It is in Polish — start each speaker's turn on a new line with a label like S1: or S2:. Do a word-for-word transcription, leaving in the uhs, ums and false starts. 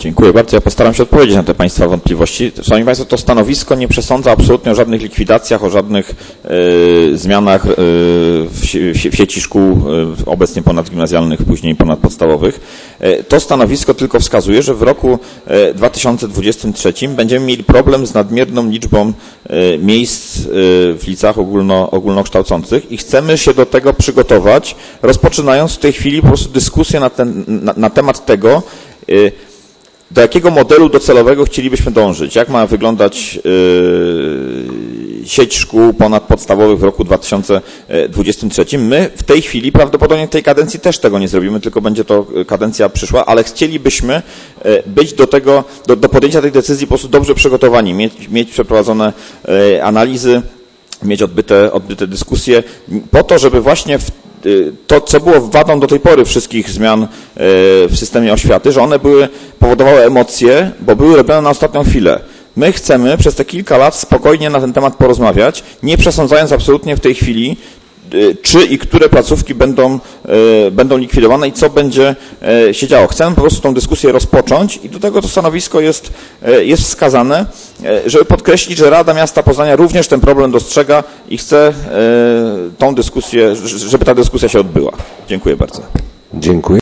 S1: Dziękuję bardzo. Ja postaram się odpowiedzieć na te Państwa wątpliwości. Szanowni Państwo, to stanowisko nie przesądza absolutnie o żadnych likwidacjach, o żadnych y, zmianach y, w, w sieci szkół y, obecnie ponadgimnazjalnych, później ponadpodstawowych. Y, to stanowisko tylko wskazuje, że w roku y, dwa tysiące dwudziestym trzecim będziemy mieli problem z nadmierną liczbą y, miejsc y, w liceach ogólno, ogólnokształcących i chcemy się do tego przygotować, rozpoczynając w tej chwili po prostu dyskusję na, ten, na, na temat tego, y, do jakiego modelu docelowego chcielibyśmy dążyć? Jak ma wyglądać yy, sieć szkół ponadpodstawowych w roku dwa tysiące dwudziestym trzecim? My w tej chwili, prawdopodobnie w tej kadencji też tego nie zrobimy, tylko będzie to kadencja przyszła, ale chcielibyśmy być do tego, do, do podjęcia tej decyzji po prostu dobrze przygotowani, mieć, mieć przeprowadzone yy, analizy, mieć odbyte, odbyte dyskusje, po to, żeby właśnie w to, co było wadą do tej pory wszystkich zmian w systemie oświaty, że one były, powodowały emocje, bo były robione na ostatnią chwilę. My chcemy przez te kilka lat spokojnie na ten temat porozmawiać, nie przesądzając absolutnie w tej chwili, czy i które placówki będą, będą likwidowane i co będzie się działo. Chcemy po prostu tą dyskusję rozpocząć i do tego to stanowisko jest, jest wskazane, żeby podkreślić, że Rada Miasta Poznania również ten problem dostrzega i chce tą dyskusję, żeby ta dyskusja się odbyła. Dziękuję bardzo.
S2: Dziękuję.